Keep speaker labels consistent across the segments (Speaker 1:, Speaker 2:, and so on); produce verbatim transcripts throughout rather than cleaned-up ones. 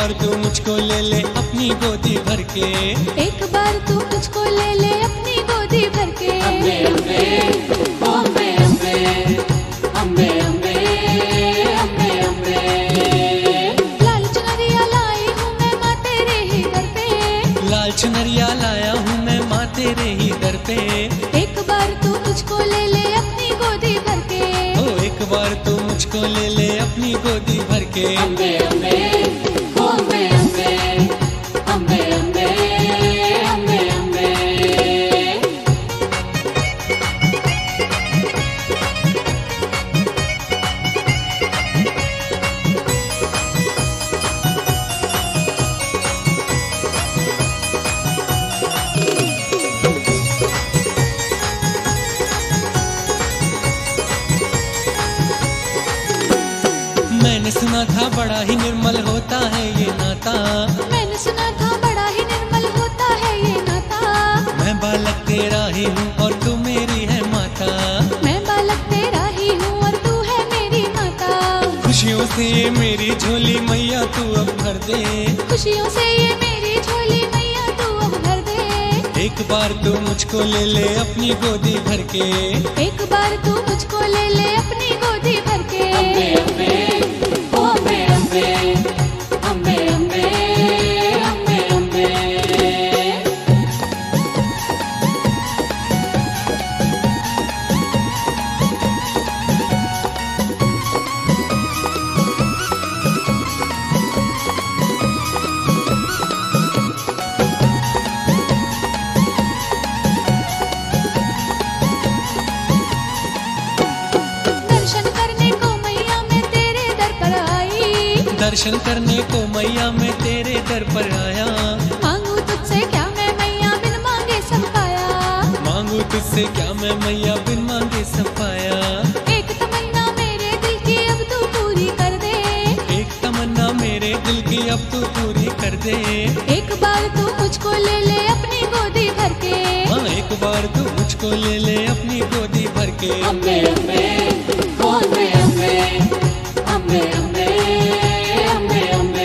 Speaker 1: बार तू मुझको ले ले अपनी गोदी भर के,
Speaker 2: एक बार तू मुझको ले ले अपनी गोदी भर के।
Speaker 3: अम्बे अम्बे ओ अम्बे अम्बे अम्बे अम्बे अम्बे अम्बे।
Speaker 2: लाल चुनरिया लाई हूँ मैं माँ तेरे ही दर पे,
Speaker 1: लाल चुनरिया लाया हूँ मैं माँ तेरे ही दर पे।
Speaker 2: एक बार तू मुझको ले ले अपनी गोदी भर के,
Speaker 1: ओ एक बार तू मुझको ले ले अपनी गोदी भर के।
Speaker 3: अम्बे अम्बे ओ अम्बे अम्बे अम्बे अम्बे अम्बे अम्बे।
Speaker 1: मैंने सुना था बड़ा ही निर्मल होता है ये नाता,
Speaker 2: मैंने सुना था बड़ा ही निर्मल होता है ये नाता।
Speaker 1: मैं बालक तेरा ही हूँ और तू मेरी है माता,
Speaker 2: मैं बालक तेरा ही हूँ और तू है मेरी माता।
Speaker 1: खुशियों से ये मेरी झोली मैया तू अब भर दे,
Speaker 2: खुशियों से ये मेरी झोली मैया तू अब भर दे।
Speaker 1: एक बार तू मुझको ले ले अपनी गोदी भर के,
Speaker 2: एक बार तू मुझको ले ले अपनी गोदी भर के।
Speaker 3: अम्बे अम्बे ओ अम्बे अम्बे अम्बे अम्बे अम्बे अम्बे।
Speaker 2: दर्शन करने को मैया मैं तेरे दर पर आई,
Speaker 1: दर्शन करने को मैया मैं तेरे दर पर आया।
Speaker 2: मांगू तुझसे क्या मैं मैया बिन मांगे सब पाया,
Speaker 1: मांगू तुझसे क्या मैं मैया बिन मांगे सब पाया।
Speaker 2: एक तमन्ना मेरे दिल की अब तू पूरी कर दे,
Speaker 1: एक तमन्ना मेरे दिल की अब तू पूरी कर दे।
Speaker 2: एक बार तू मुझको ले ले अपनी गोदी भर के,
Speaker 1: हाँ एक बार तू मुझको ले ले अपनी गोदी भर के।
Speaker 3: अम्बे अम्बे ओ अम्बे अम्बे अम्बे अम्बे अम्बे अम्बे।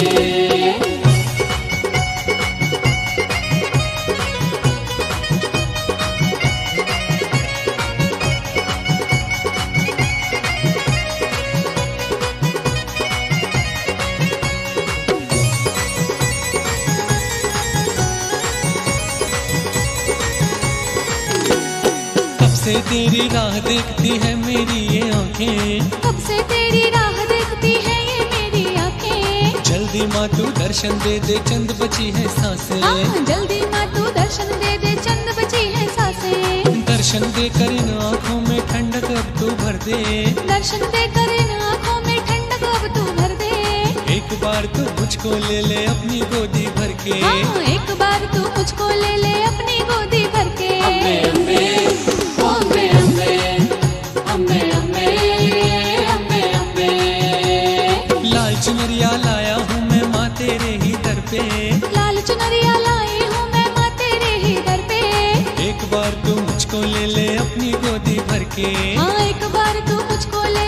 Speaker 1: कब से तेरी राह देखती है मेरी ये आंखें,
Speaker 2: कब से तेरी राह देखती है ये मेरी आंखें।
Speaker 1: जल्दी माँ तू दर्शन दे दे चंद बची है सांसें,
Speaker 2: हाँ जल्दी माँ तू दर्शन दे दे चंद बची है सांसें।
Speaker 1: दर्शन दे कर इन आँखों में ठंडक अब तू भर दे,
Speaker 2: दर्शन दे कर इन आँखों में ठंडक अब तू भर दे।
Speaker 1: एक बार तू मुझको ले ले अपनी गोदी भर के।
Speaker 2: हाँ एक बार तू मुझको ले ले अपनी गोदी भर के।
Speaker 3: अम्बे अम्बे ओ अम्बे अम्बे अम्बे अम्बे अम्बे अम्बे।
Speaker 1: लाल चुनरिया लाया हूँ मैं माँ तेरे ही दर पे,
Speaker 2: लाल चुनरिया लाई हूँ मैं माँ तेरे ही दर पे।
Speaker 1: एक बार तू मुझको ले ले अपनी गोदी भर के।
Speaker 2: हाँ एक बार तू मुझको ले